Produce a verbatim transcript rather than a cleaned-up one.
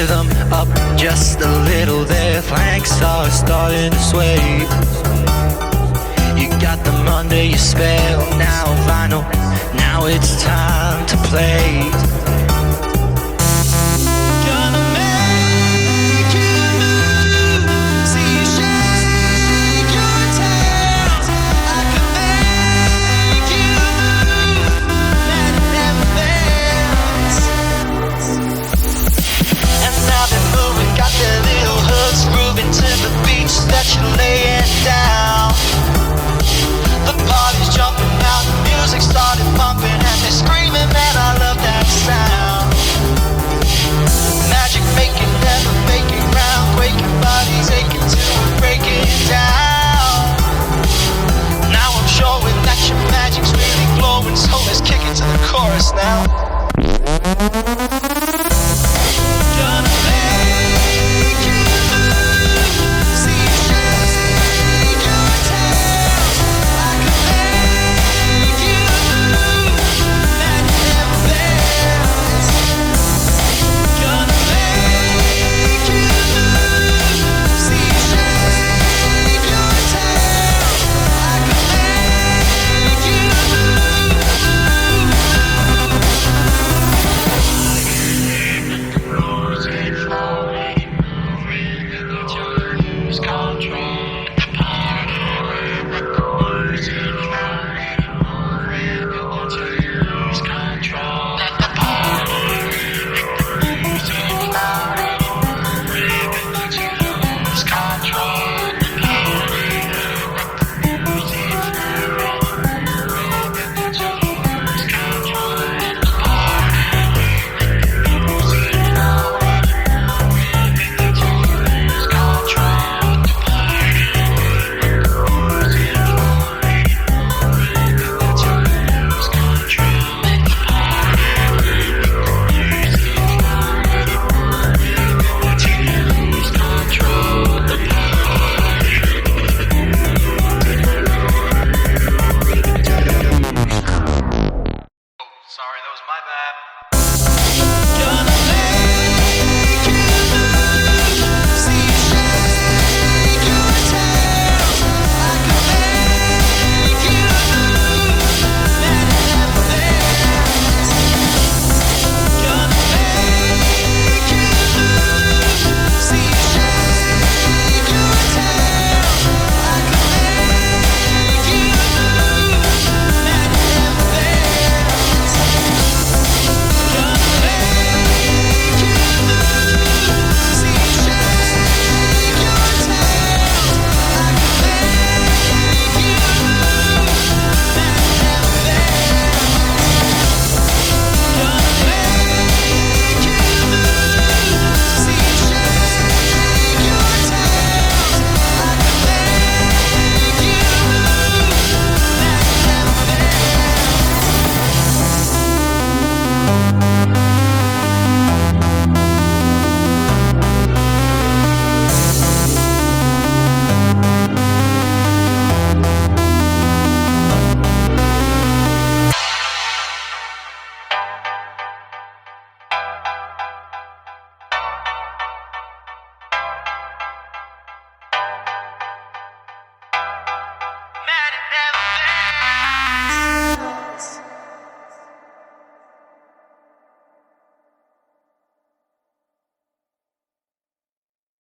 rhythm up just a little. Their flanks are starting to sway. You got them under your spell now, vinyl. Now it's time to play. That you're laying down. The party's jumping out, the music started pumping, and they're screaming, man, I love that sound. Magic making, never faking, round quaking, bodies aching till we're breaking down. Now I'm showing that your magic's really glowing, so let's kick it to the chorus now. Gonna make you move, see you shake your tail. I can make you move, that never fails. Gonna make you move, see you shake your tail. I can make you move.